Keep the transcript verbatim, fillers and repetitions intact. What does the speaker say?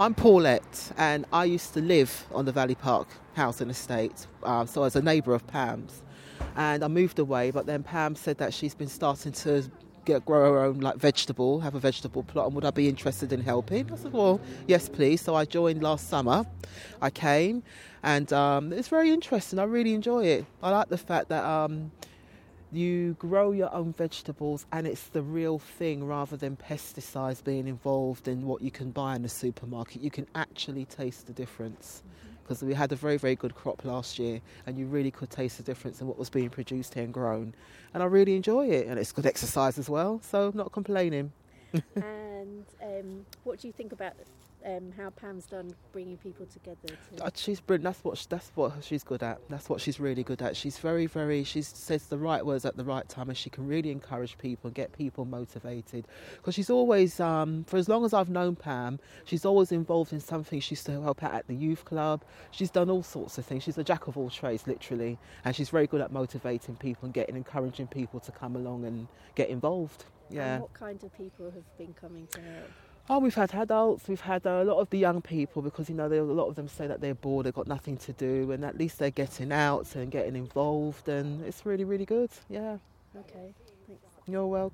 I'm Paulette, and I used to live on the Valley Park housing estate, um, so I was a neighbour of Pam's. And I moved away, but then Pam said that she's been starting to get grow her own like vegetable, have a vegetable plot, and would I be interested in helping? I said, well, yes, please. So I joined last summer. I came, and um, it's very interesting. I really enjoy it. I like the fact that um, you grow your own vegetables and it's the real thing rather than pesticides being involved in what you can buy in the supermarket. You can actually taste the difference. Because we had a very, very good crop last year and you really could taste the difference in what was being produced here and grown. And I really enjoy it, and it's good exercise as well, so I'm not complaining. And um, what do you think about um, how Pam's done bringing people together? To... She's brilliant. That's what that's what she's good at. That's what she's really good at. She's very, very. She says the right words at the right time, and she can really encourage people and get people motivated. Because she's always, um, for as long as I've known Pam, she's always involved in something. She used to help out at the youth club. She's done all sorts of things. She's a jack of all trades, literally, and she's very good at motivating people and getting encouraging people to come along and get involved. Yeah. And what kind of people have been coming to help? Oh, we've had adults, we've had uh, a lot of the young people, because, you know, a lot of them say that they're bored, they've got nothing to do, and at least they're getting out and getting involved, and it's really, really good, yeah. Okay, thanks. You're welcome.